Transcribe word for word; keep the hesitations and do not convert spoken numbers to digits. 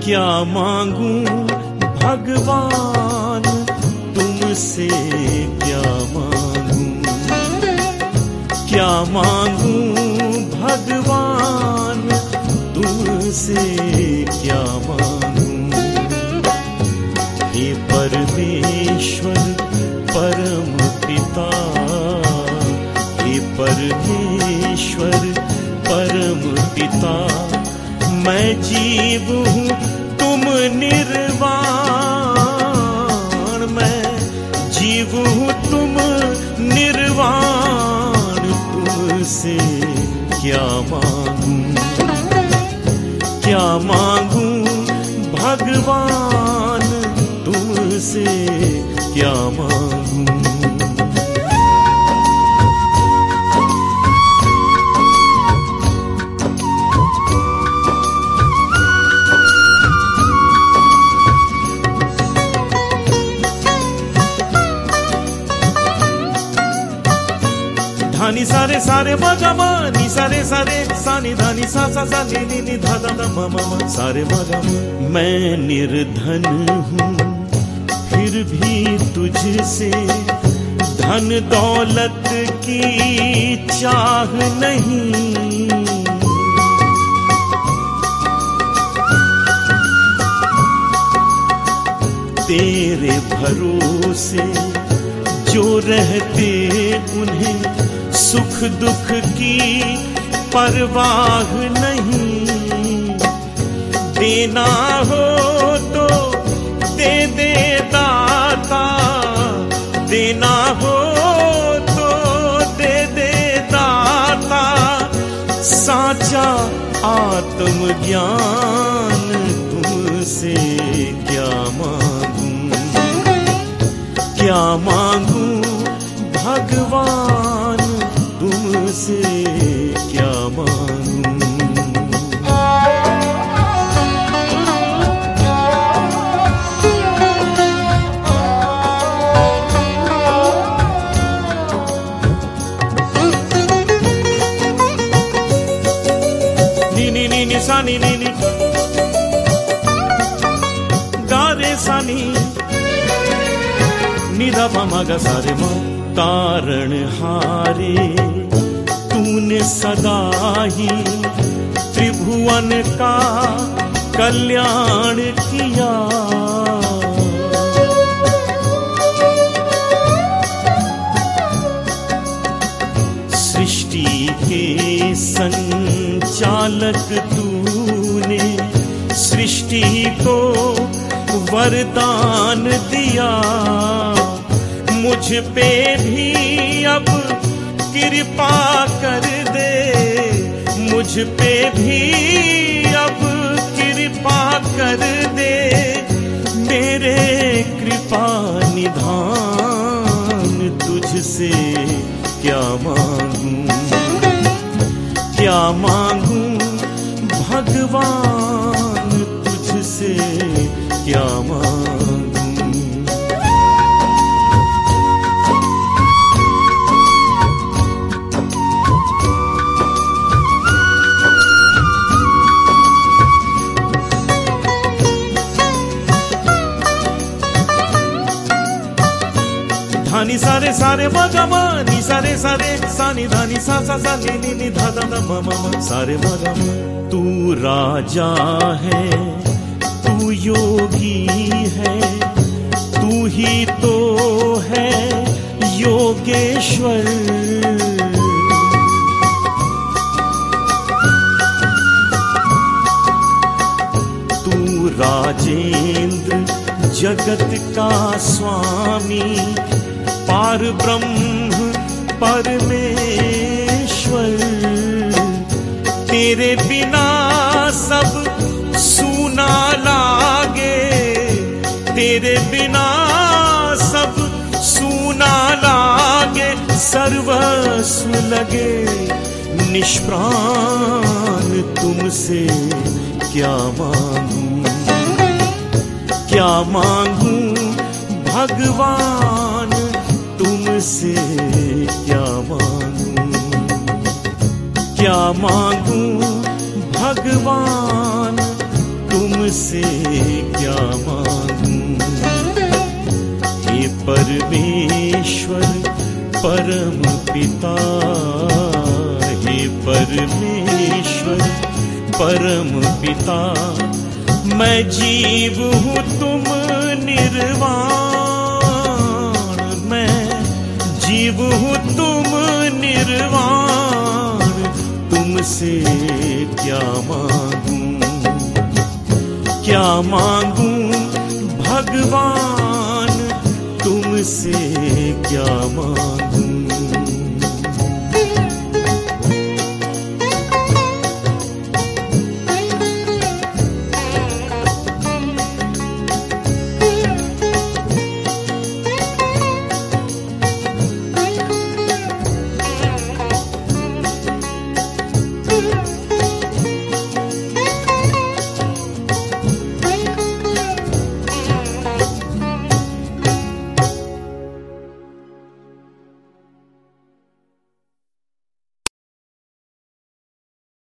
क्या मांगूं भगवान तुमसे, क्या मांगूं, क्या मांगूं भगवान तुमसे, क्या मांगूं। हे परमेश्वर परम पिता, हे परमेश्वर परम पिता, मैं जीव हूँ तुम निर्वाण, मैं जीव हूँ तुम निर्वाण, तुमसे क्या मांगूं, क्या मांगूं भगवान तुमसे, क्या मांगूं। धानी सारे सारे मगा मा, नी सारे सारे सानी धानी सा सा सा नी नी नी धा धा धा मा मा मा, सारे मगा मा। मैं निर्धन हूँ फिर भी तुझसे धन दौलत की चाह नहीं, तेरे भरोसे जो रहते उन्हें सुख दुख की परवाह नहीं, देना हो तो दे दे दाता, देना हो तो दे दे दाता, साचा आत्मज्ञान तुमसे क्या मांगूं, क्या मांगूं भगवान तुमसे, क्या मांगूं। नी नी नी नी सा नी नी नी गा रे सा नी नी धा पा मा गा सा रे मा। तारण हारे तूने सदा ही त्रिभुवन का कल्याण किया, सृष्टि के संचालक तूने सृष्टि को वरदान दिया, मुझ पे भी अब कृपा कर दे, मुझ पे भी अब कृपा कर दे, मेरे कृपा निधान तुझसे क्या मांगूं, क्या मांगूं भगवान तुझसे, क्या मांगूं। धानी सारे सारे मगा मा, नी सारे सारे सानी धानी सा सा सा नी नी नी धा धा धा मा मा मा, सारे मगा मा। तू राजा है, तू योगी है, तू ही तो है योगेश्वर, तू राजेंद्र जगत का स्वामी, पार ब्रह्म परमेश्वर, तेरे बिना सब सूना लागे, तेरे बिना सब सूना लागे, सर्वस्व लगे निष्प्राण तुमसे क्या मांगूं, क्या मांगूं भगवान तुमसे, क्या मांगूं, क्या मांगूं भगवान तुम तुमसे क्या मांगूं। हे परमेश्वर परम पिता, हे परमेश्वर परम पिता, मैं जीव हूँ तुम निर्वाण, मैं जीव हूँ तुम निर्वाण, तुमसे क्या मांगूं, क्या मांगूं भगवान, तुमसे क्या मांगूं।